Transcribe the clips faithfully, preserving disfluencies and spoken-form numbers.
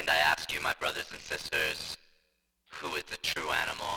And I ask you, my brothers and sisters, who is the true animal?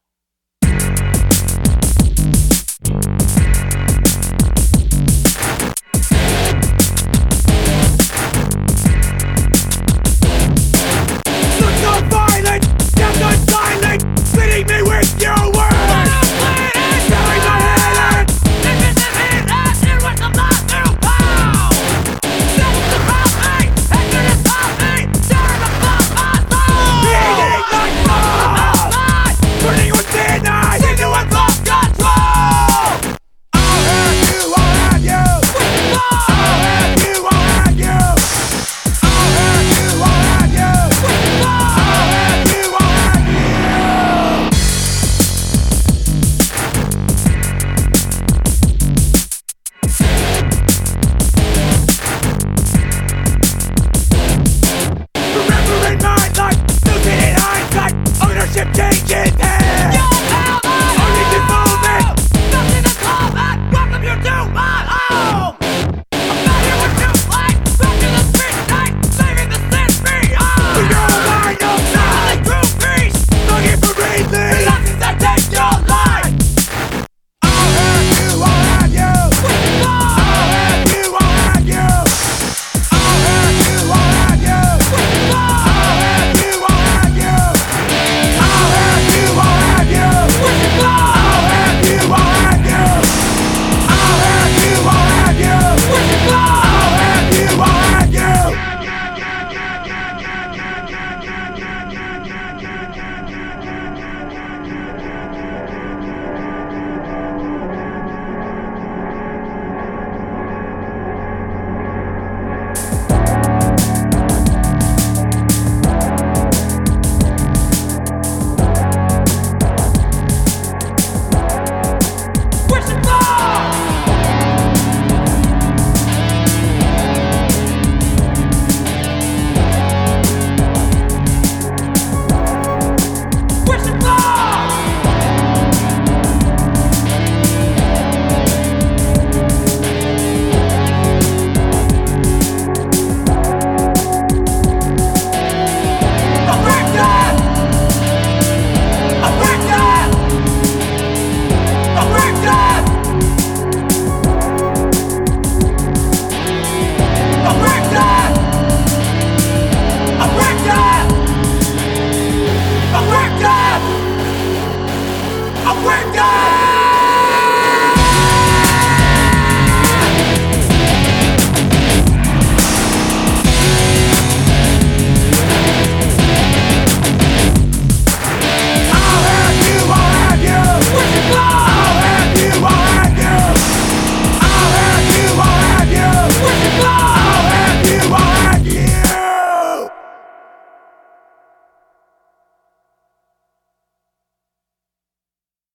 Look so violent, you're so silent, hitting me with your words. Tearing my head in. This is the heat that you with the blood to pow. Devils surround me, hatred is on me, tearing apart my soul. Eating like fire, turning within us into a lost control. I'll have you, I'll have you. I'll have you, I'll have you. I'll have you, I'll have you. I'll have you, I'll have you. Remembering my life, losing in hindsight, ownership changes.